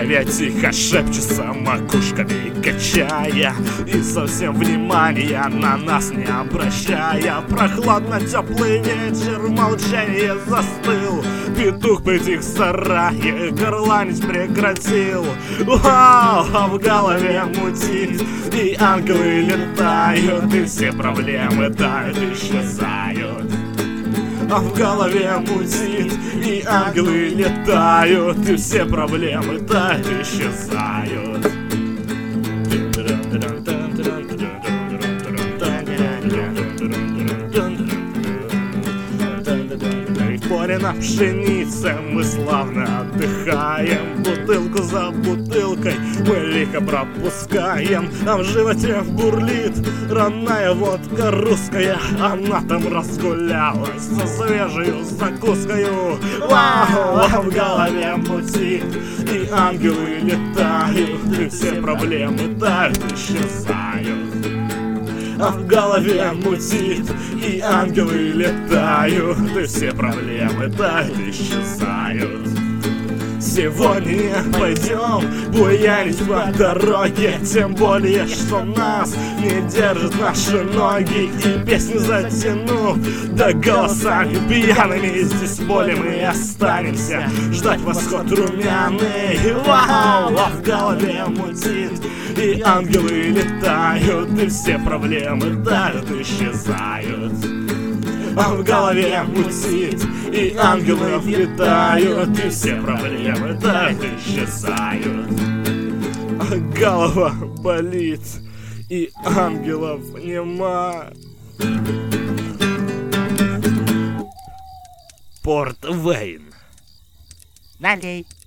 голове тихо шепчется, макушками качая, и совсем внимания на нас не обращая. Прохладно-теплый вечер, молчание застыл. Петух притих в сарае, горланить прекратил. Вау, а в голове мутит, и ангелы летают, и все проблемы тают, исчезают. А в голове мутит, и ангелы летают, и все проблемы тают, исчезают. Поле на пшенице мы славно отдыхаем, бутылку за бутылкой мы лихо пропускаем, а в животе бурлит родная водка русская, она там разгулялась со свежей закускою. Вау, а в голове мутит, и ангелы летают, и все проблемы тают, исчезают. А в голове мутит, и ангелы летают, и все проблемы тают, исчезают. Сегодня пойдем буянить по дороге, тем более, что нас не держат наши ноги. И песню затянув, да голосами пьяными, здесь более мы останемся ждать восход румяный. Вау, а в голове мутит, и ангелы летают, и все проблемы тают, исчезают. А в голове мутит, и ангелы летают, и все проблемы тают, исчезают. А голова болит, и ангелов нема. Порт Вейн. Налей.